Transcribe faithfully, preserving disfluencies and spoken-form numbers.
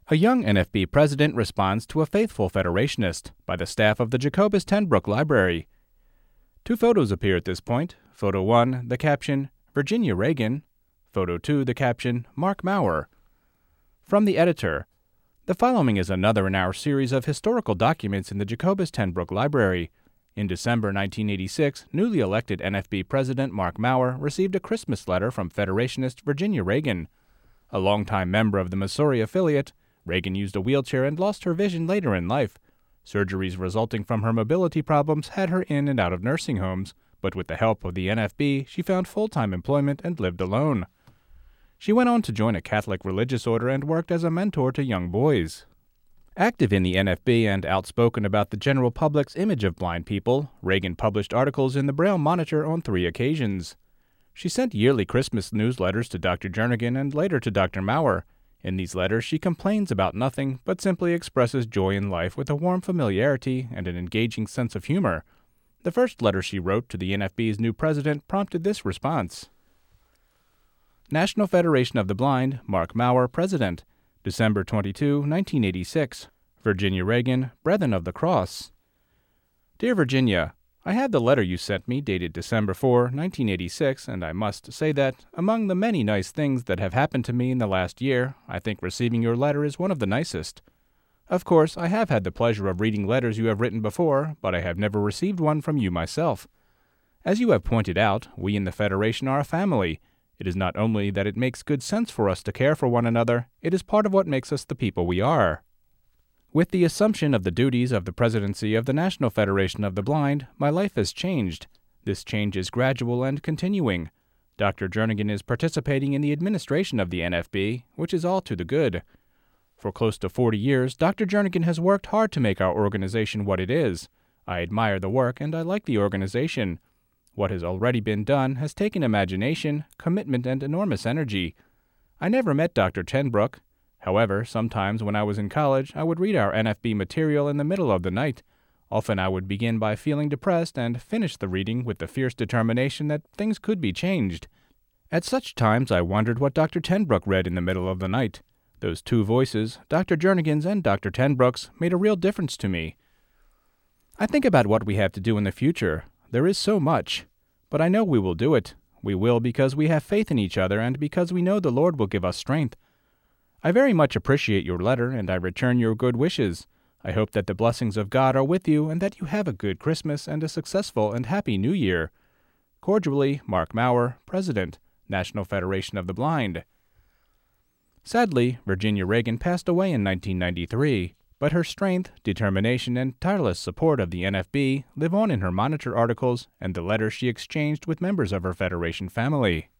A young N F B president responds to a faithful Federationist by the staff of the Jacobus ten Broeck Library. Two photos appear at this point. Photo one, the caption, Virginia Reagan. Photo two, the caption, Mark Maurer. From the editor, the following is another in our series of historical documents in the Jacobus ten Broeck Library. In December nineteen eighty-six, newly elected N F B President Mark Maurer received a Christmas letter from Federationist Virginia Reagan. A longtime member of the Missouri affiliate, Reagan used a wheelchair and lost her vision later in life. Surgeries resulting from her mobility problems had her in and out of nursing homes, but with the help of the N F B, she found full-time employment and lived alone. She went on to join a Catholic religious order and worked as a mentor to young boys. Active in the N F B and outspoken about the general public's image of blind people, Reagan published articles in the Braille Monitor on three occasions. She sent yearly Christmas newsletters to Doctor Jernigan and later to Doctor Maurer. In these letters, she complains about nothing, but simply expresses joy in life with a warm familiarity and an engaging sense of humor. The first letter she wrote to the N F B's new president prompted this response. National Federation of the Blind, Mark Maurer, President, December twenty-second, nineteen eighty-six. Virginia Reagan, Brethren of the Cross. Dear Virginia, I have the letter you sent me dated December fourth, nineteen eighty-six, and I must say that, among the many nice things that have happened to me in the last year, I think receiving your letter is one of the nicest. Of course, I have had the pleasure of reading letters you have written before, but I have never received one from you myself. As you have pointed out, we in the Federation are a family. It is not only that it makes good sense for us to care for one another, it is part of what makes us the people we are. With the assumption of the duties of the presidency of the National Federation of the Blind, my life has changed. This change is gradual and continuing. Doctor Jernigan is participating in the administration of the N F B, which is all to the good. For close to forty years, Doctor Jernigan has worked hard to make our organization what it is. I admire the work and I like the organization. What has already been done has taken imagination, commitment, and enormous energy. I never met Doctor ten Broeck. However, sometimes when I was in college, I would read our N F B material in the middle of the night. Often I would begin by feeling depressed and finish the reading with the fierce determination that things could be changed. At such times I wondered what Doctor ten Broeck read in the middle of the night. Those two voices, Doctor Jernigan's and Doctor ten Broeck's, made a real difference to me. I think about what we have to do in the future. There is so much. But I know we will do it. We will because we have faith in each other and because we know the Lord will give us strength. I very much appreciate your letter, and I return your good wishes. I hope that the blessings of God are with you and that you have a good Christmas and a successful and happy New Year. Cordially, Mark Maurer, President, National Federation of the Blind. Sadly, Virginia Reagan passed away in nineteen ninety-three, but her strength, determination, and tireless support of the N F B live on in her Monitor articles and the letters she exchanged with members of her Federation family.